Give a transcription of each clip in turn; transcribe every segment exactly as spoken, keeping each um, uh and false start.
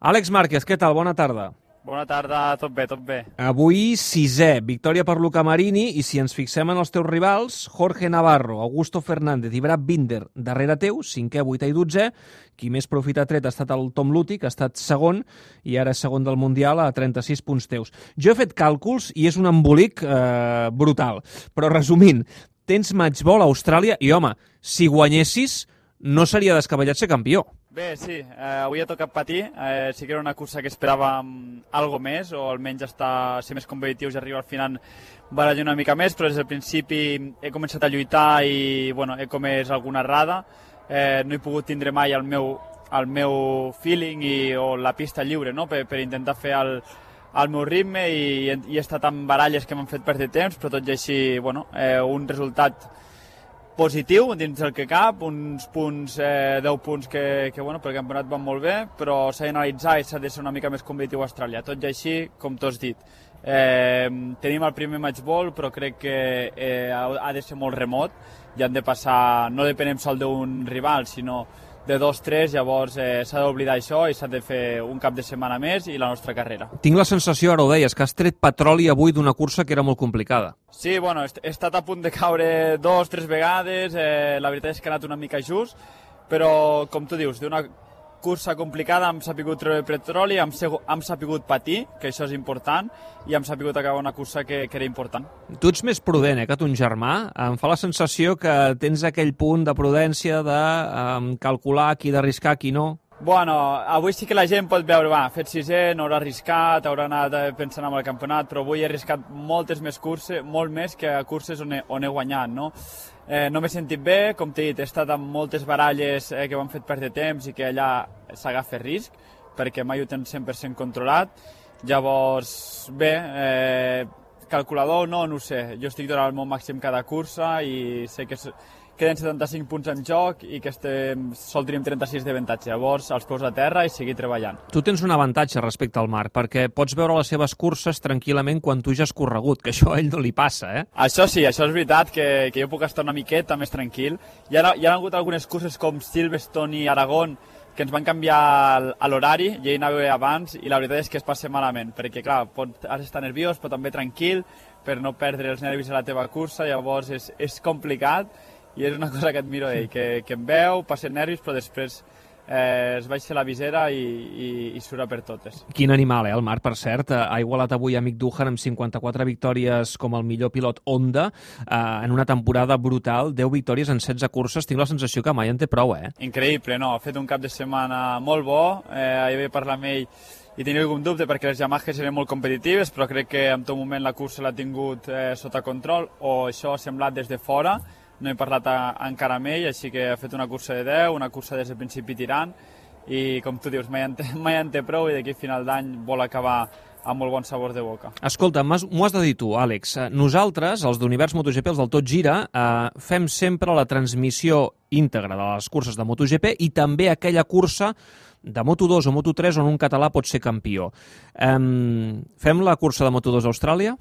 Àlex Márquez, què tal? Bona tarda. Bona tarda, tot bé, tot bé. Avui sisè, victòria per Luca Marini, i si ens fixem en els teus rivals, Jorge Navarro, Augusto Fernández i Brad Binder darrere teu, cinquè, vuitè i dotzè. Qui més profit ha tret ha estat el Tom Luthi, que ha estat segon, i ara és segon del Mundial a trenta-sis punts teus. Jo he fet càlculs i és un embolic eh, brutal, però resumint, tens matchball a Austràlia i, home, si guanyessis, no seria descabellat ser campió. Bé, sí, eh, avui ha tocat patir, eh, sí que era una cursa que esperàvem algo més, o almenys estar, ser més competitius i arribar al final barallar una mica més, però des del principi he començat a lluitar i bueno, he comès alguna errada, eh, no he pogut tindre mai el meu, el meu feeling i, o la pista lliure, no? per, per intentar fer el, el meu ritme i, i he estat en baralles que m'han fet perdre temps, però tot i així bueno, eh, un resultat positiu dins del que cap, uns punts, eh, deu punts que, que bueno, pel campionat van molt bé, però s'ha d'analitzar i s'ha de ser una mica més competitiu a Austràlia. Tot i així, com tu has dit, eh, tenim el primer matchball, però crec que eh, ha de ser molt remot i han de passar, no depenem sol d'un rival, sinó de dos, tres, llavors eh, s'ha d'oblidar això i s'ha de fer un cap de setmana més i la nostra carrera. Tinc la sensació, ara ho deies, que has tret petroli avui d'una cursa que era molt complicada. Sí, bueno, he estat a punt de caure dos, tres vegades, eh, la veritat és que ha anat una mica just, però, com tu dius, d'una cursa complicada hem sapigut treure petroli, hem, hem sapigut patir, que això és important, i hem sapigut acabar una cursa que, que era important. Tu ets més prudent, eh, que ton germà. Em fa la sensació que tens aquell punt de prudència de um, calcular qui d'arriscar, qui no. Bueno, avui sí que la gent pot veure, va, fet sisè, no haurà arriscat, haurà anat pensant en el campionat, però avui he arriscat moltes més curses, molt més que a curses on he, on he guanyat, no? Eh, no m'he sentit bé, com t'he dit, he estat amb moltes baralles eh, que m'han fet perdre temps i que allà s'agafa risc, perquè mai ho tens cent per cent controlat. Llavors, bé, eh, calculador no, no ho sé, jo estic donant el meu màxim cada cursa i sé que queden setanta-cinc punts en joc i que estem, sol tenim trenta-sis d'avantatge. Llavors, els peus a terra i seguir treballant. Tu tens un avantatge respecte al Marc, perquè pots veure les seves curses tranquil·lament quan tu ja has corregut, que això a ell no li passa, eh? Això sí, això és veritat, que, que jo puc estar una miqueta més tranquil. Hi ha, hi ha hagut algunes curses com Silverstone i Aragón que ens van canviar a l'horari, i ell anava abans, i la veritat és que es passa malament, perquè clar, pot, has d'estar nerviós, però també tranquil, per no perdre els nervis a la teva cursa, llavors és, és complicat, i és una cosa que admiro d'ell, que, que em veu, passa nervis, però després eh, es baixa la visera i, i, i sura per totes. Quin animal, eh, el Marc, per cert. Ha igualat avui a Mick Doohan amb cinquanta-quatre victòries com el millor pilot Honda, eh, en una temporada brutal, deu victòries en setze curses. Tinc la sensació que mai en té prou, eh? Increïble, no? Ha fet un cap de setmana molt bo, eh, ahir vaig parlar amb ell i tenia algun dubte perquè les Yamaha eren molt competitives, però crec que en tot moment la cursa l'ha tingut eh, sota control, o això ha semblat des de fora. No he parlat a, encara amb ell, així que ha fet una cursa de deu, una cursa des del principi tirant, i com tu dius, mai en té, mai en té prou i d'aquí a final d'any vol acabar amb molt bon sabor de boca. Escolta, m'ho has de dir tu, Àlex. Nosaltres, els d'Univers MotoGP, els del Tot Gira, eh, fem sempre la transmissió íntegra de les curses de MotoGP i també aquella cursa de Moto dos o Moto tres on un català pot ser campió. Eh, fem la cursa de Moto dos a Austràlia?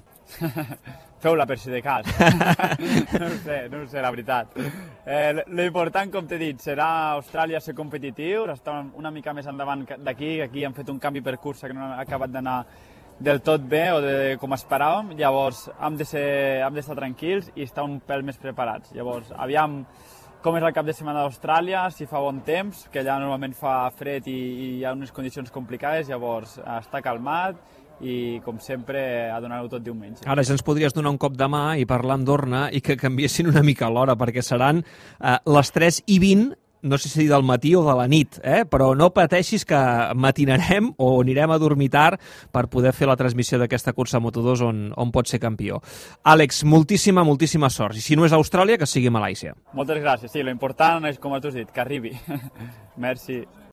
Feu-la per si de cas. no ho sé, no ho sé, la veritat. Eh, L'important, com t'he dit, serà Austràlia ser competitiu, estar una mica més endavant d'aquí, aquí han fet un canvi per cursa que no ha acabat d'anar del tot bé o de com esperàvem, llavors hem de ser, hem d'estar tranquils i estar un pèl més preparats. Llavors, aviam com és el cap de setmana d'Austràlia, si fa bon temps, que allà normalment fa fred i, i hi ha unes condicions complicades, llavors està calmat i, com sempre, a donar-ho tot diumenge. Ara ja ens podries donar un cop de mà i parlar amb Dorna i que canviessin una mica l'hora, perquè seran eh, les tres i vint, no sé si del matí o de la nit, eh? Però no pateixis que matinarem o anirem a dormir tard per poder fer la transmissió d'aquesta cursa Moto dos on, on pot ser campió. Àlex, moltíssima, moltíssima sort. I si no és a Austràlia, que sigui a Malàisia. Moltes gràcies. Sí, l'important és, com tu has dit, que arribi. Merci.